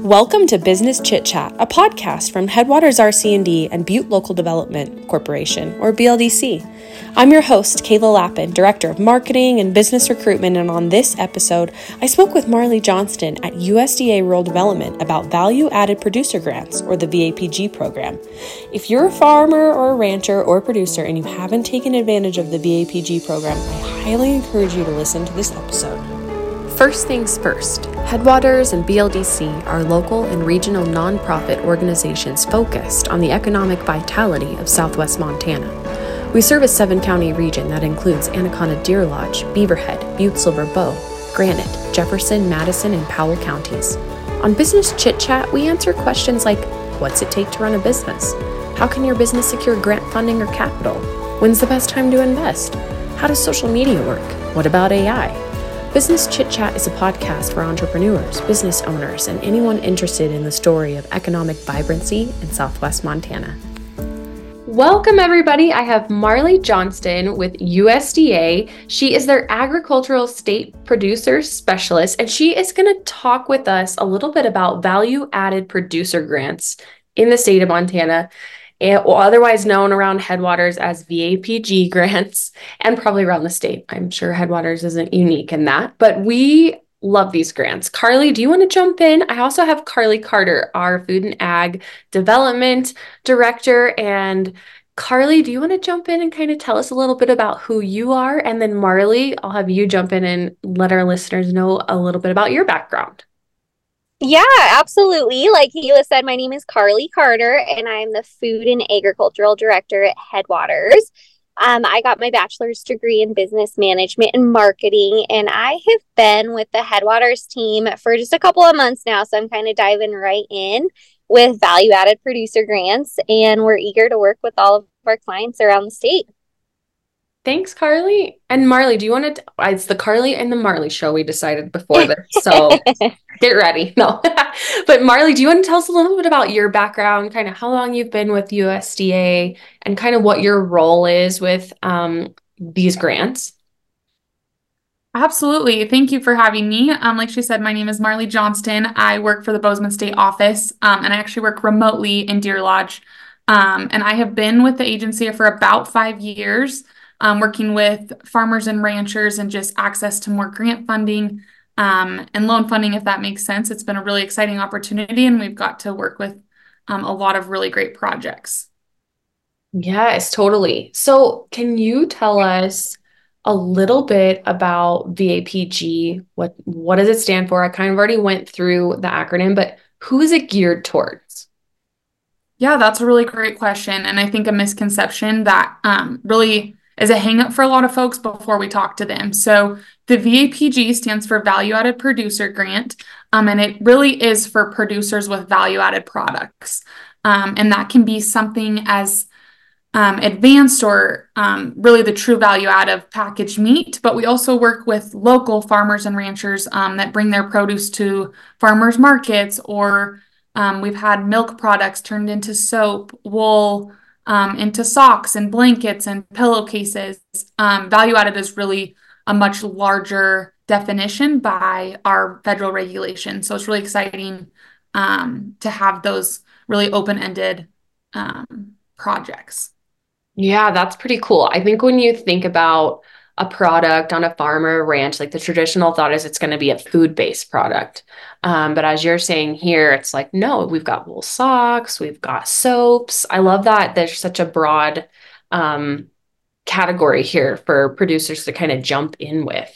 Welcome to Business Chit Chat, a podcast from Headwaters RC&D and Butte Local Development Corporation, or BLDC. I'm your host, Kayla Lappin, Director of Marketing and Business Recruitment, and on this episode, I spoke with Marley Johnston at USDA Rural Development about Value-Added Producer Grants, or the VAPG program. If you're a farmer or a rancher or producer and you haven't taken advantage of the VAPG program, I highly encourage you to listen to this episode. First things first, Headwaters and BLDC are local and regional nonprofit organizations focused on the economic vitality of Southwest Montana. We serve a 7-county region that includes Anaconda Deer Lodge, Beaverhead, Butte Silver Bow, Granite, Jefferson, Madison, and Powell counties. On Business Chit Chat, we answer questions like, what's it take to run a business? How can your business secure grant funding or capital? When's the best time to invest? How does social media work? What about AI? Business Chit Chat is a podcast for entrepreneurs, business owners, and anyone interested in the story of economic vibrancy in Southwest Montana. Welcome, everybody. I have Marley Johnston with USDA. She is their Agricultural State Producer Specialist, and she is going to talk with us a little bit about value-added producer grants in the state of Montana, or otherwise known around Headwaters as VAPG grants, and probably around the state. I'm sure Headwaters isn't unique in that, but we love these grants. Carly, do you want to jump in? I also have Carly Carter, our Food and Ag Development Director. And Carly, do you want to jump in and kind of tell us a little bit about who you are? And then Marley, I'll have you jump in and let our listeners know a little bit about your background. Yeah, absolutely. Like Kayla said, my name is Carly Carter, and I'm the Food and Agricultural Director at Headwaters. I got my bachelor's degree in business management and marketing, and I have been with the Headwaters team for just a couple of months now, so I'm kind of diving right in with value-added producer grants, and we're eager to work with all of our clients around the state. Thanks, Carly. And Marley, do you want to, it's the Carly and the Marley show we decided before this, so get ready. No, but Marley, do you want to tell us a little bit about your background, kind of how long you've been with USDA and kind of what your role is with these grants? Absolutely. Thank you for having me. Like she said, my name is Marley Johnston. I work for the Bozeman State Office, and I actually work remotely in Deer Lodge. And I have been with the agency for about 5 years. Working with farmers and ranchers and just access to more grant funding and loan funding, if that makes sense. It's been a really exciting opportunity, and we've got to work with a lot of really great projects. Yes, totally. So can you tell us a little bit about VAPG? What does it stand for? I kind of already went through the acronym, but who is it geared towards? Yeah, that's a really great question. And I think a misconception that really is a hang up for a lot of folks before we talk to them. So the VAPG stands for Value Added Producer Grant, and it really is for producers with value-added products. And that can be something as advanced or really the true value add of packaged meat, but we also work with local farmers and ranchers that bring their produce to farmers markets, or we've had milk products turned into soap, wool, into socks and blankets and pillowcases. Value added is really a much larger definition by our federal regulations. So it's really exciting to have those really open-ended projects. Yeah, that's pretty cool. I think when you think about a product on a farm or a ranch, like the traditional thought is it's going to be a food-based product. But as you're saying here, it's like, no, we've got wool socks, we've got soaps. I love that there's such a broad category here for producers to kind of jump in with.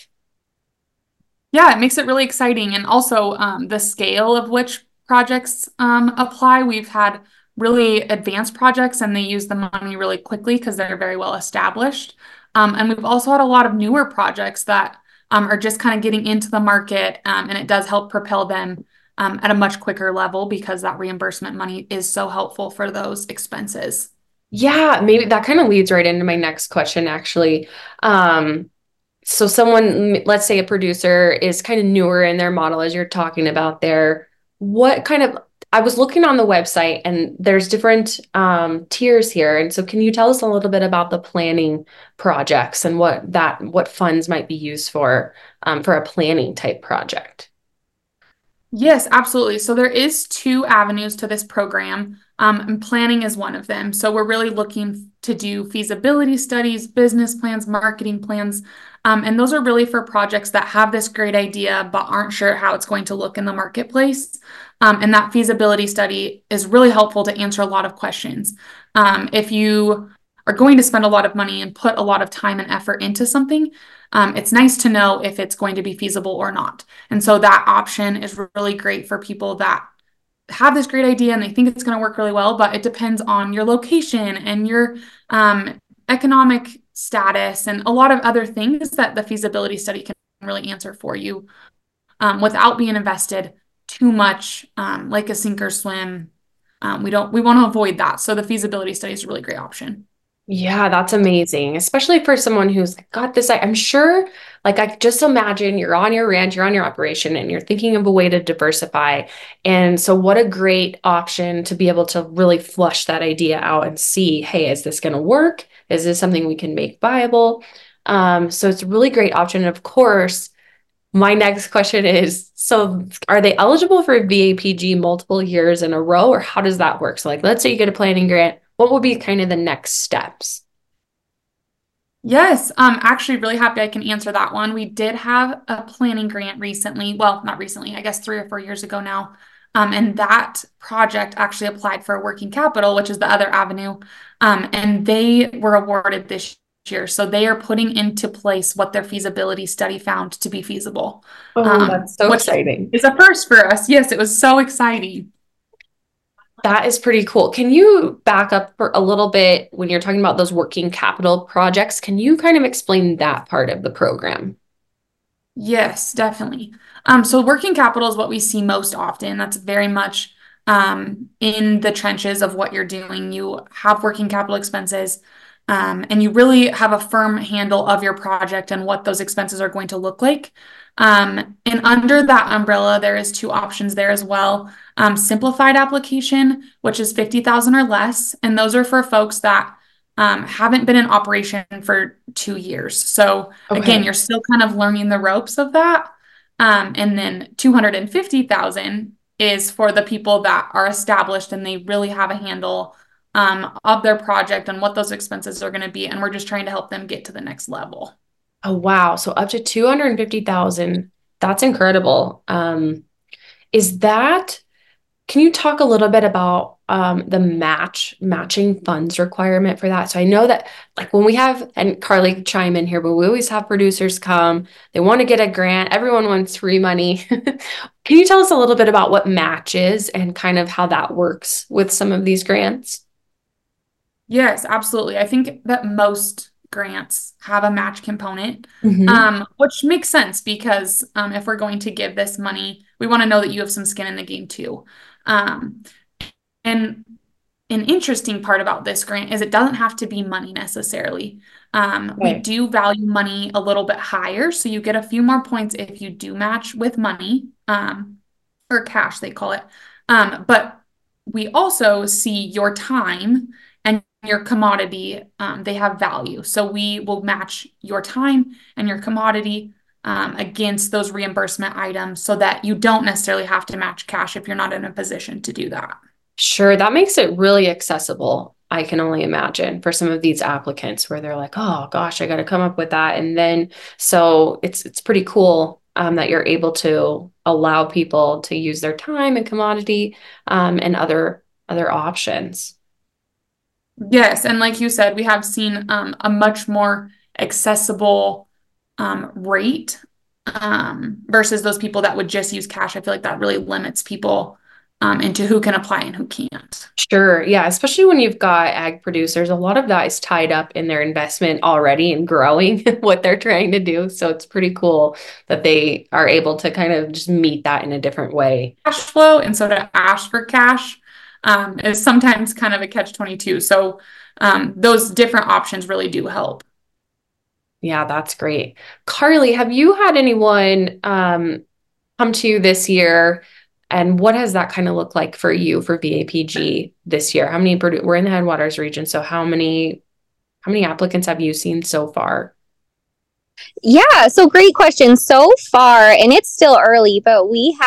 Yeah, it makes it really exciting. And also the scale of which projects apply. We've had really advanced projects and they use the money really quickly because they're very well established. And we've also had a lot of newer projects that are just kind of getting into the market, and it does help propel them at a much quicker level because that reimbursement money is so helpful for those expenses. Yeah, maybe that kind of leads right into my next question, actually. So someone, let's say a producer is kind of newer in their model, as you're talking about there. What kind of, I was looking on the website and there's different tiers here. And so can you tell us a little bit about the planning projects and what funds might be used for a planning type project? Yes, absolutely. So there is two avenues to this program, and planning is one of them. So we're really looking to do feasibility studies, business plans, marketing plans, and those are really for projects that have this great idea but aren't sure how it's going to look in the marketplace. And that feasibility study is really helpful to answer a lot of questions. If you are going to spend a lot of money and put a lot of time and effort into something, it's nice to know if it's going to be feasible or not. And so that option is really great for people that have this great idea and they think it's going to work really well, but it depends on your location and your economic status and a lot of other things that the feasibility study can really answer for you without being invested too much, like a sink or swim. We want to avoid that. So the feasibility study is a really great option. Yeah, that's amazing, especially for someone who's like, got this. I'm sure, like, I just imagine you're on your ranch, you're on your operation, and you're thinking of a way to diversify. And so, what a great option to be able to really flush that idea out and see, hey, is this going to work? Is this something we can make viable? So, it's a really great option. And of course, my next question is, so are they eligible for VAPG multiple years in a row, or how does that work? So like, let's say you get a planning grant, what will be kind of the next steps? Yes, I'm actually really happy I can answer that one. We did have a planning grant recently. Well, not recently, I guess 3 or 4 years ago now. And that project actually applied for working capital, which is the other avenue. And they were awarded this year. So they are putting into place what their feasibility study found to be feasible, Oh, that's so which exciting. is a first for us. Yes, it was so exciting. That is pretty cool. Can you back up for a little bit when you're talking about those working capital projects? Can you kind of explain that part of the program? Yes, definitely. So working capital is what we see most often. That's very much in the trenches of what you're doing. You have working capital expenses, and you really have a firm handle of your project and what those expenses are going to look like. And under that umbrella, there is two options there as well. Simplified application, which is 50,000 or less, and those are for folks that haven't been in operation for 2 years. So again, Okay. you're still kind of learning the ropes of that. And then 250,000 is for the people that are established and they really have a handle of their project and what those expenses are going to be. And we're just trying to help them get to the next level. Oh, wow. So up to 250,000. That's incredible. Is that Can you talk a little bit about the matching funds requirement for that? So I know that like when we have, and Carly chime in here, but we always have producers come, they want to get a grant, everyone wants free money. Can you tell us a little bit about what match is and kind of how that works with some of these grants? Yes, absolutely. I think that most grants have a match component, Hmm. which makes sense because if we're going to give this money, we want to know that you have some skin in the game too. Um, and an interesting part about this grant is it doesn't have to be money necessarily. We Okay. do value money a little bit higher, so you get a few more points if you do match with money, or cash, they call it. But we also see your time and your commodity, they have value. So we will match your time and your commodity against those reimbursement items so that you don't necessarily have to match cash if you're not in a position to do that. Sure, that makes it really accessible. I can only imagine for some of these applicants where they're like, "Oh gosh, I got to come up with that." And then so it's pretty cool that you're able to allow people to use their time and commodity and other options. Yes, and like you said, we have seen a much more accessible rate versus those people that would just use cash. I feel like that really limits people into who can apply and who can't. Sure, yeah, especially when you've got ag producers, a lot of that is tied up in their investment already and growing what they're trying to do. So it's pretty cool that they are able to kind of just meet that in a different way. Cash flow and so to ask for cash is sometimes kind of a catch-22. So those different options really do help. Yeah, that's great. Carly, have you had anyone come to you this year? And what has that kind of looked like for you for VAPG this year? We're in the Headwaters region, so how many applicants have you seen so far? Yeah, so great question. So far, and it's still early, but we have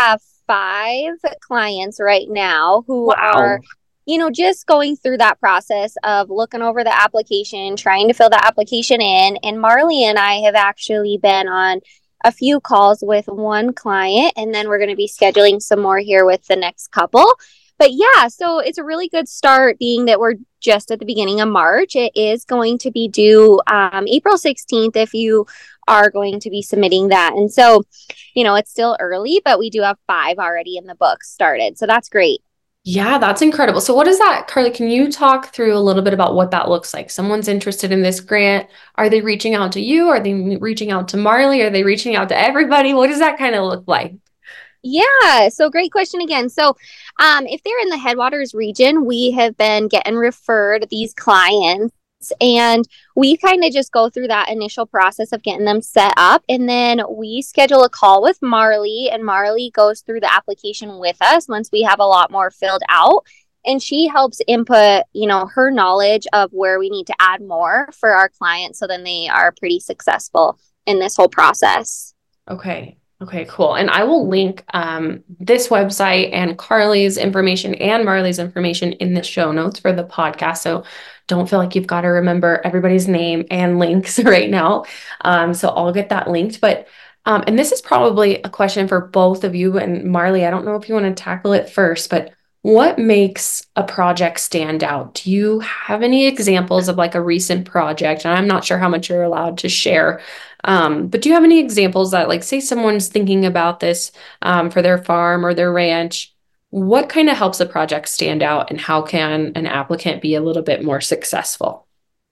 5 clients right now who are, Wow. just going through that process of looking over the application, trying to fill the application in. And Marley and I have actually been on a few calls with one client, and then we're going to be scheduling some more here with the next couple. But yeah, so it's a really good start being that we're just at the beginning of March. It is going to be due April 16th if you are going to be submitting that. And so, it's still early, but we do have 5 already in the books started. So that's great. Yeah, that's incredible. So what is that, Carly? Can you talk through a little bit about what that looks like? Someone's interested in this grant. Are they reaching out to you? Are they reaching out to Marley? Are they reaching out to everybody? What does that kind of look like? Yeah, so great question again. So, if they're in the Headwaters region, we have been getting referred these clients, and we kind of just go through that initial process of getting them set up, and then we schedule a call with Marley, and Marley goes through the application with us once we have a lot more filled out. And she helps input, her knowledge of where we need to add more for our clients so then they are pretty successful in this whole process. Okay. Okay, cool. And I will link this website and Carly's information and Marley's information in the show notes for the podcast. So don't feel like you've got to remember everybody's name and links right now. So I'll get that linked. But and this is probably a question for both of you. And Marley, I don't know if you want to tackle it first, but what makes a project stand out? Do you have any examples of like a recent project? And I'm not sure how much you're allowed to share. But do you have any examples that, like, say someone's thinking about this for their farm or their ranch? What kind of helps a project stand out, and how can an applicant be a little bit more successful?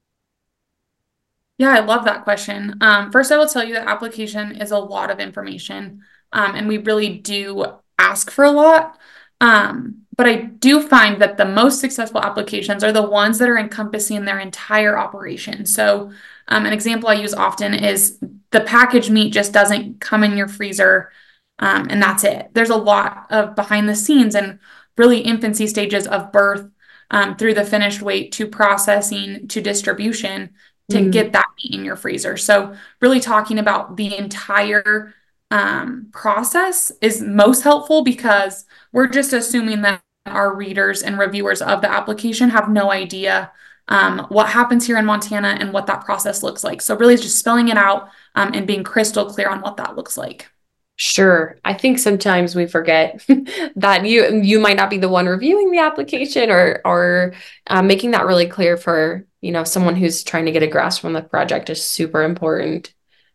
Yeah, I love that question. First, I will tell you that application is a lot of information, and we really do ask for a lot. But I do find that the most successful applications are the ones that are encompassing their entire operation. So, an example I use often is the packaged meat just doesn't come in your freezer, and that's it. There's a lot of behind the scenes and really infancy stages of birth, through the finished weight to processing to distribution to Mm, get that meat in your freezer. So, really talking about the entire process is most helpful because we're just assuming that our readers and reviewers of the application have no idea what happens here in Montana and what that process looks like. So really just spelling it out and being crystal clear on what that looks like. sure. I think sometimes we forget that you might not be the one reviewing the application, or making that really clear for, someone who's trying to get a grasp on the project is super important.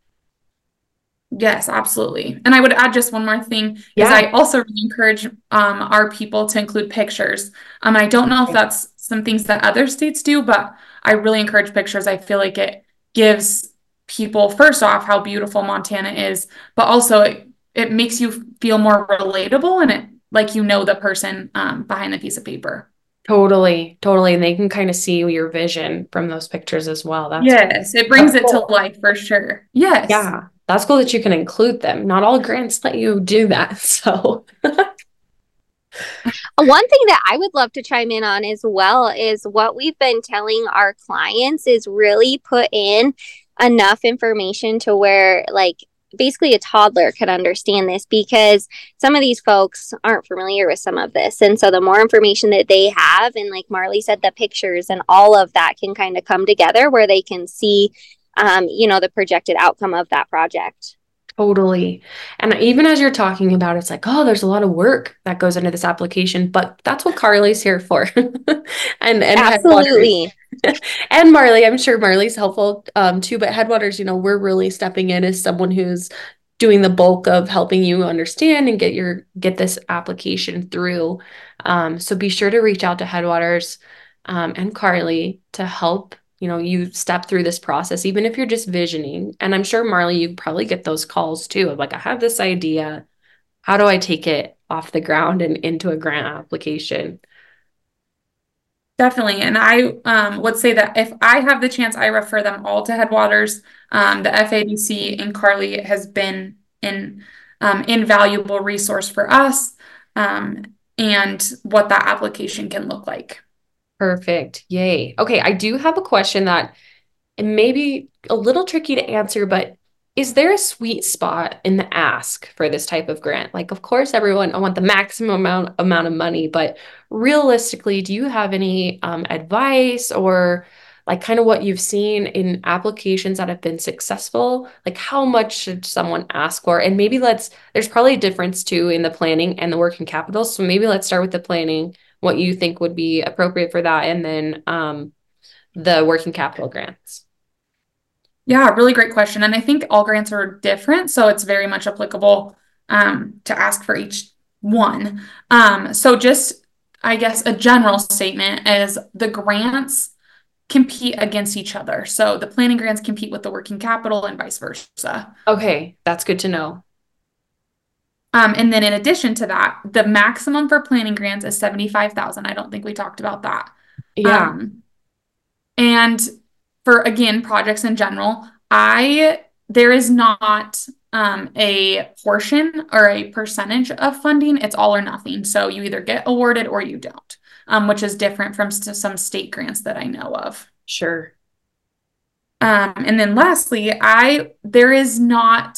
Yes, absolutely. And I would add just one more thing is Yeah. I also really encourage our people to include pictures. I don't know if that's some things that other states do, but I really encourage pictures. I feel like it gives people, first off, how beautiful Montana is, but also it makes you feel more relatable and it like the person behind the piece of paper. Totally, totally. And they can kind of see your vision from those pictures as well. Yes, it That's brings it to cool. life for sure. Yes. Yeah, that's cool that you can include them. Not all grants let you do that. So, One thing that I would love to chime in on as well is what we've been telling our clients is really put in enough information to where, like, basically a toddler could understand this, because some of these folks aren't familiar with some of this. And so the more information that they have, and like Marley said, the pictures and all of that can kind of come together where they can see, the projected outcome of that project. totally. And even as you're talking about it, it's like, oh, there's a lot of work that goes into this application, but that's what Carly's here for. And Headwaters. Absolutely. And Marley, I'm sure Marley's helpful too, but Headwaters, we're really stepping in as someone who's doing the bulk of helping you understand and get this application through. So be sure to reach out to Headwaters and Carly to help, you step through this process, even if you're just visioning. And I'm sure, Marley, you probably get those calls too of like, I have this idea. How do I take it off the ground and into a grant application? Definitely. And I would say that if I have the chance, I refer them all to Headwaters. The FABC and Carly has been an invaluable resource for us, and what that application can look like. Perfect. Yay. Okay, I do have a question that it may be a little tricky to answer, but is there a sweet spot in the ask for this type of grant? Like, of course, everyone I want the maximum amount of money, but realistically, do you have any advice or like kind of what you've seen in applications that have been successful? Like, how much should someone ask for? And maybe there's probably a difference too in the planning and the working capital. So maybe let's start with the planning, what you think would be appropriate for that, and then the working capital grants. Yeah, really great question. And I think all grants are different, so it's very much applicable to ask for each one. So just, I guess, a general statement is the grants compete against each other. So the planning grants compete with the working capital and vice versa. Okay, that's good to know. And then in addition to that, the maximum for planning grants is 75,000. I don't think we talked about that. Yeah. And for, again, projects in general, there is not a portion or a percentage of funding. It's all or nothing. So you either get awarded or you don't, which is different from some state grants that I know of. Sure. And then lastly, there is not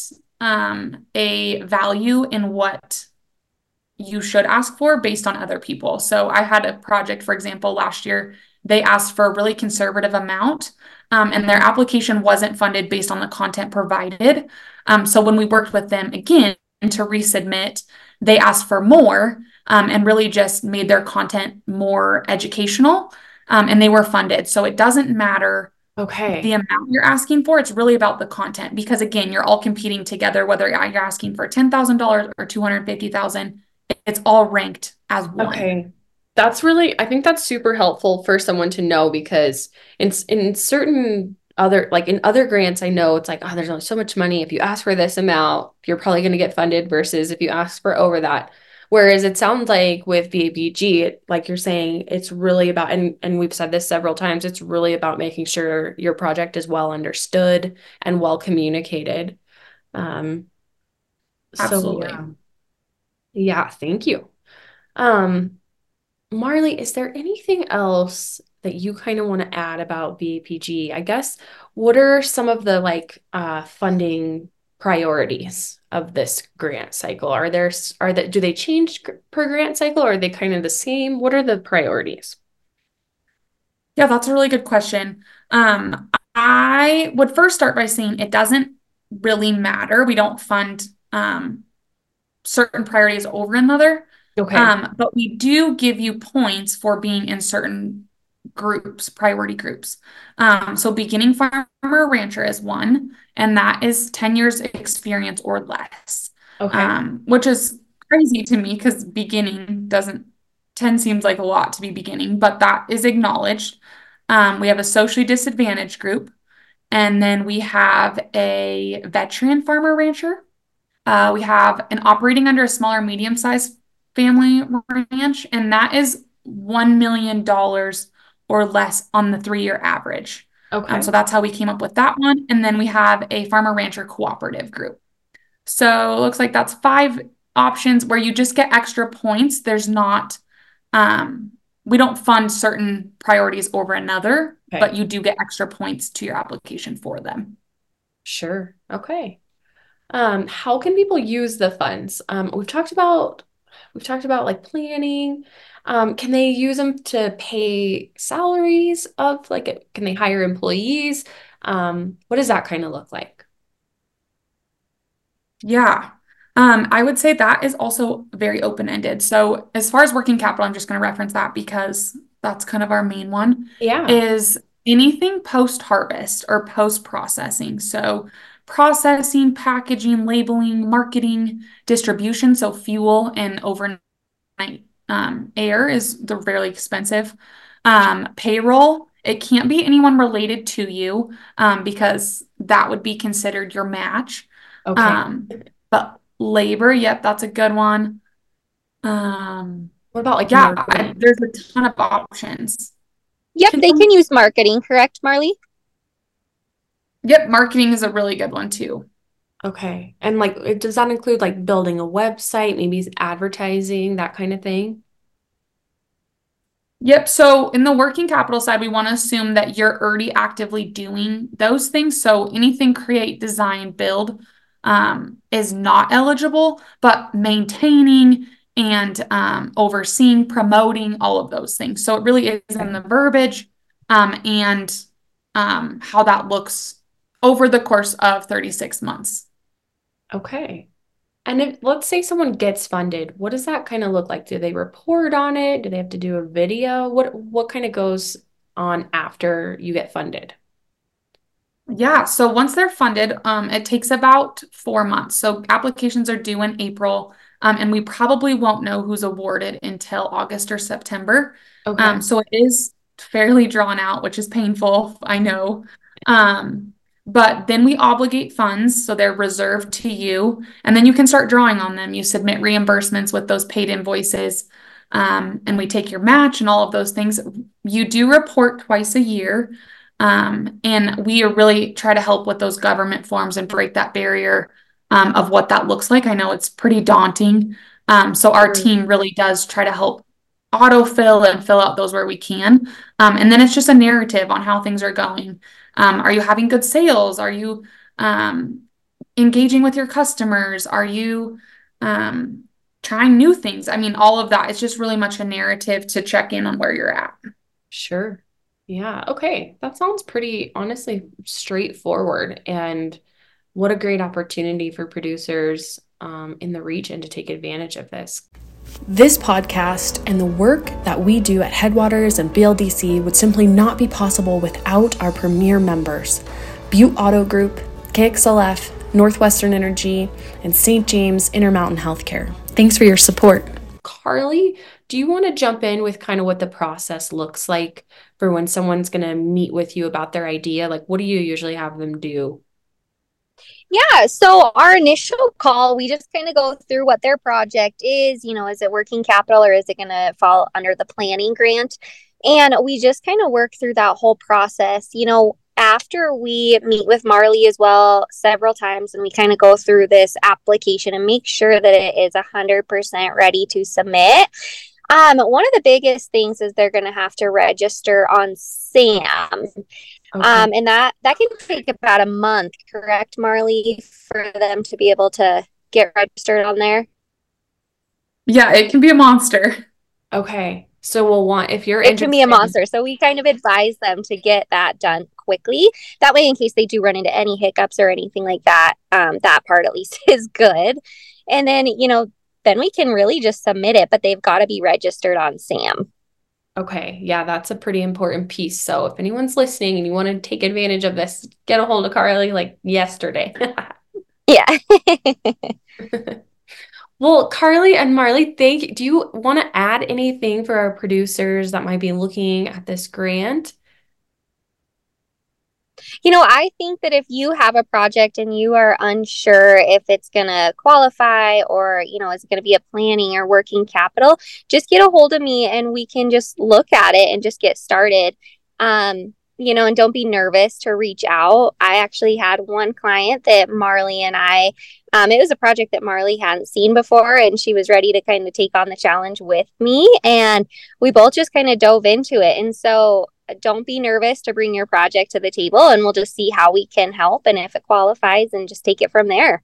a value in what you should ask for based on other people. So I had a project, for example, last year, they asked for a really conservative amount, and their application wasn't funded based on the content provided. So when we worked with them again to resubmit, they asked for more, and really just made their content more educational, and they were funded. So it doesn't matter the amount you're asking for. It's really about the content, because again, you're all competing together, whether you're asking for $10,000 or $250,000. It's all ranked as one. Okay. I think that's super helpful for someone to know, because in certain other, like in other grants, I know it's like, oh, there's only so much money. If you ask for this amount, you're probably going to get funded versus if you ask for over that. Whereas it sounds like with VAPG, like you're saying, it's really about, and we've said this several times, it's really about making sure your project is well understood and well communicated. Absolutely. Yeah, thank you. Marley, is there anything else that you kind of want to add about VAPG? I guess, what are some of the funding priorities of this grant cycle? Do they change per grant cycle, or are they kind of the same? What are the priorities? Yeah, that's a really good question. I would first start by saying it doesn't really matter. We don't fund certain priorities over another. Okay. But we do give you points for being in certain groups, priority groups. So beginning farmer rancher is one, and that is 10 years experience or less. Okay. Which is crazy to me, because beginning 10 seems like a lot to be beginning, but that is acknowledged. We have a socially disadvantaged group, and then we have a veteran farmer rancher. We have an operating under a smaller medium-sized family ranch, and that is $1 million or less on the 3-year average. Okay. So that's how we came up with that one. And then we have a farmer rancher cooperative group. So it looks like that's 5 options where you just get extra points. There's not, we don't fund certain priorities over another, but you do get extra points to your application for them. Sure. Okay. How can people use the funds? We've talked about like planning. Can they use them to pay salaries of can they hire employees? What does that kind of look like? Yeah. I would say that is also very open-ended. So as far as working capital, I'm just going to reference that because that's kind of our main one. Yeah. Is anything post-harvest or post-processing. So processing, packaging, labeling, marketing, distribution. So fuel and overnight air they're fairly expensive. Payroll, it can't be anyone related to you, because that would be considered your match. Okay. But labor, yep, that's a good one. What about there's a ton of options. Yep, they can use marketing, correct, Marley? Yep, marketing is a really good one too. Okay. And does that include building a website, maybe advertising, that kind of thing? Yep. So in the working capital side, we want to assume that you're already actively doing those things. So anything create, design, build is not eligible, but maintaining and overseeing, promoting all of those things. So it really is in the verbiage and how that looks over the course of 36 months. Okay. And if, let's say someone gets funded, what does that kind of look like? Do they report on it? Do they have to do a video? What kind of goes on after you get funded? Yeah, so once they're funded, it takes about 4 months. So applications are due in April, and we probably won't know who's awarded until August or September. Okay. So it is fairly drawn out, which is painful, I know. Um, but then we obligate funds, so they're reserved to you, and then you can start drawing on them. You submit reimbursements with those paid invoices, and we take your match and all of those things. You do report twice a year. And we really try to help with those government forms and break that barrier of what that looks like. I know it's pretty daunting. So our team really does try to help autofill and fill out those where we can. And then it's just a narrative on how things are going. Are you having good sales? Are you engaging with your customers? Are you trying new things? I mean, all of that. It's just really much a narrative to check in on where you're at. Sure. Yeah. Okay. That sounds pretty, honestly, straightforward. And what a great opportunity for producers in the region to take advantage of this. This podcast and the work that we do at Headwaters and BLDC would simply not be possible without our premier members, Butte Auto Group, KXLF, Northwestern Energy, and St. James Intermountain Healthcare. Thanks for your support. Carly, do you want to jump in with kind of what the process looks like for when someone's going to meet with you about their idea? Like, what do you usually have them do? Yeah, so our initial call, we just kind of go through what their project is. Is it working capital or is it going to fall under the planning grant? And we just kind of work through that whole process. After we meet with Marley as well several times and we kind of go through this application and make sure that it is 100% ready to submit. One of the biggest things is they're going to have to register on SAM. Okay. And that can take about a month, correct, Marley, for them to be able to get registered on there? Yeah, it can be a monster. Okay. So if you're interested, it can be a monster. So we kind of advise them to get that done quickly. That way, in case they do run into any hiccups or anything like that, that part at least is good. And then, then we can really just submit it, but they've got to be registered on SAM. Okay. Yeah, that's a pretty important piece. So if anyone's listening and you want to take advantage of this, get a hold of Carly like yesterday. Yeah. Well, Carly and Marley, do you want to add anything for our producers that might be looking at this grant? I think that if you have a project and you are unsure if it's going to qualify or, is it going to be a planning or working capital, just get a hold of me and we can just look at it and just get started. And don't be nervous to reach out. I actually had one client that Marley and I, it was a project that Marley hadn't seen before and she was ready to kind of take on the challenge with me. And we both just kind of dove into it. And so don't be nervous to bring your project to the table and we'll just see how we can help and if it qualifies and just take it from there.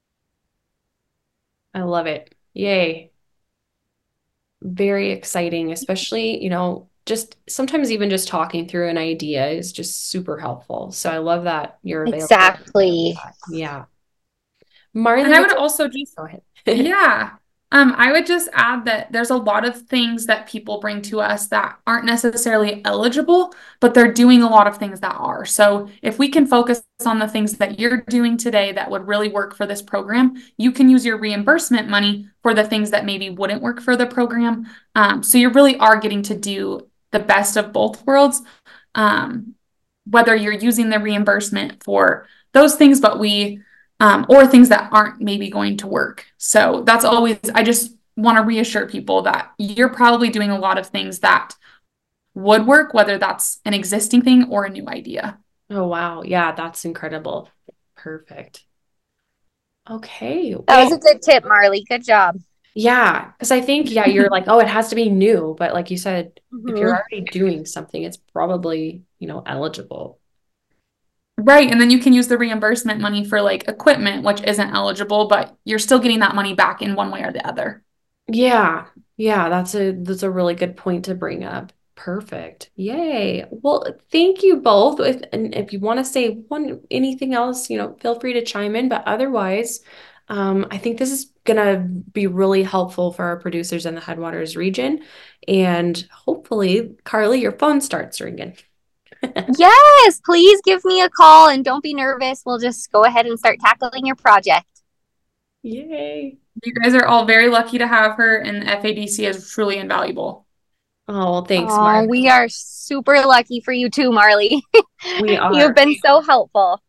I love it. Yay. Very exciting, especially, just sometimes even just talking through an idea is just super helpful. So I love that you're available. Exactly. Yeah. Marley, and I would also just go ahead. Yeah. I would just add that there's a lot of things that people bring to us that aren't necessarily eligible, but they're doing a lot of things that are. So if we can focus on the things that you're doing today that would really work for this program, you can use your reimbursement money for the things that maybe wouldn't work for the program. So you really are getting to do the best of both worlds, whether you're using the reimbursement for those things, but or things that aren't maybe going to work. So that's always, I just want to reassure people that you're probably doing a lot of things that would work, whether that's an existing thing or a new idea. Oh, wow. Yeah, that's incredible. Perfect. Okay. That was a good tip, Marley. Good job. Yeah, because I think, yeah, you're like, oh, it has to be new. But like you said, if you're Mhm. already doing something, it's probably, eligible. Right. And then you can use the reimbursement money for like equipment, which isn't eligible, but you're still getting that money back in one way or the other. Yeah. Yeah, that's a really good point to bring up. Perfect. Yay. Well, thank you both. And if you want to say anything else, feel free to chime in. But otherwise, I think this is gonna be really helpful for our producers in the Headwaters region. And hopefully, Carly, your phone starts ringing. Yes, please give me a call and don't be nervous. We'll just go ahead and start tackling your project. Yay. You guys are all very lucky to have her, and FADC is truly invaluable. Oh, well, thanks, Oh, Mark. we are super lucky for you too, Marley. We You've are. been so helpful.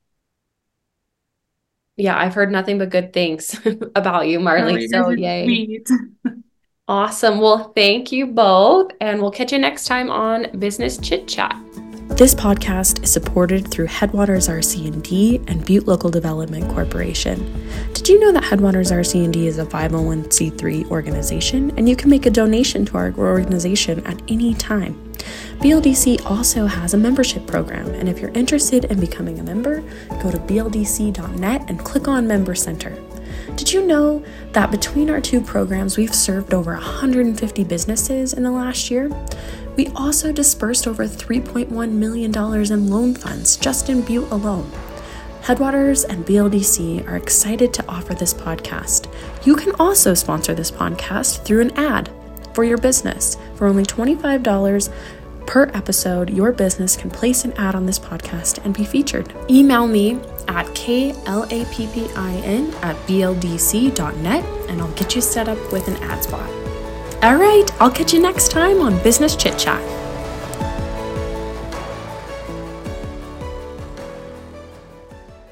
Yeah, I've heard nothing but good things about you, Oh, Marley. you guys So are yay. sweet. Awesome. Well, thank you both, and we'll catch you next time on Business Chit Chat. This podcast is supported through Headwaters RC&D and Butte Local Development Corporation. Did you know that Headwaters RC&D is a 501c3 organization, and you can make a donation to our organization at any time? BLDC also has a membership program, and if you're interested in becoming a member, go to bldc.net and click on Member Center. Did you know that between our two programs, we've served over 150 businesses in the last year? We also dispersed over $3.1 million in loan funds just in Butte alone. Headwaters and BLDC are excited to offer this podcast. You can also sponsor this podcast through an ad for your business. For only $25 per episode, your business can place an ad on this podcast and be featured. Email me at klappin@bldc.net and I'll get you set up with an ad spot. All right, I'll catch you next time on Business Chit Chat.